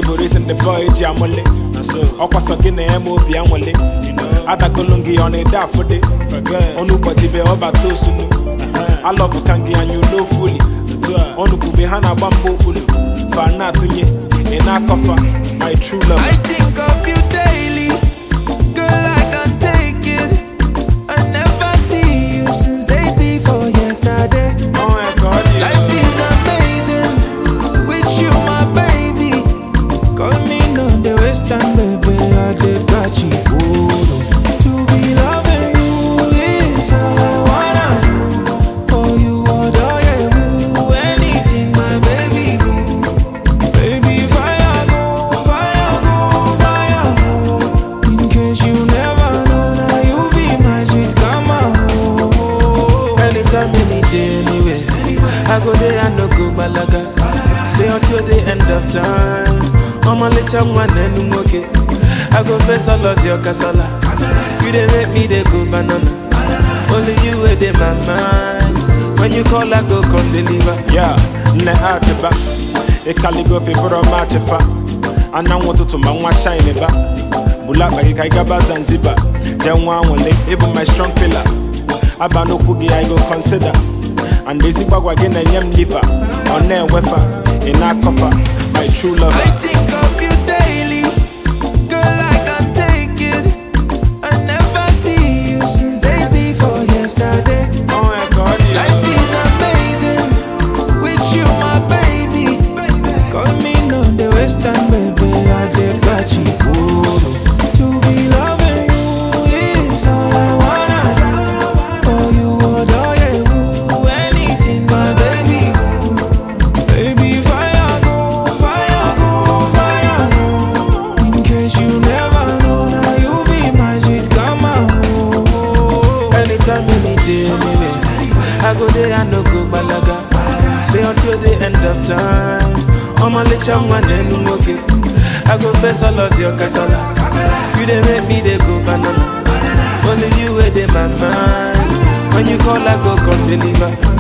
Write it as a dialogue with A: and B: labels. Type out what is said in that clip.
A: Boris and the boy Jamole. Okwasoki na emo bi anwole. Adakolongi on a da for the Onubati be obato sunu. I love Kangi and you know fully. Onukubi hana bambo ulu. Fana tunye in a koffer, my true love.
B: I think of you daily, girl, I can't take it. I never see you since day before yesterday.
A: Oh my God, yeah.
B: Life is amazing with you, my baby. Call me on the western, baby, I did got you. To be loving you is all I wanna do. For you, adore you, anything, my baby, boo. Baby, fire go, fire go, fire go. In case you never know, now you be my sweet kama. Anytime, any day, anywhere, I go there and no go balaga. Day until the end of time. I'm a little one and I'm okay. I go face all of your casala. You they make me they go banana. Only you in my mind. When you call, I go come deliver.
A: Yeah, ne atiba. E kali go fi bro machifa. Ana want to my shine ba. Bulaba ke kai gaba Zanzibar. Janwa wole, even my strong pillar. Abano kugi I go consider. And this bagwa again and yam liver. On there wefa, in a coffer, my true lover.
B: I think of you daily, girl, I can't take it. I never see you since day before yesterday.
A: Oh my God, yeah.
B: Life is amazing with you, my baby. Call me on the western, baby, I did got you. To be loving you is all I wanna do. For you, adore you, anything, my baby. Baby, fire go, fire go, fire go. In case you never know, now you be my sweet kama. Anytime, any day, anywhere, I go there and no go balaga. Day until the end of time. I'm a little one and I'm okay. I go face all of your casala. You they make me they go banana. Only you in my mind. When you call, I go come deliver.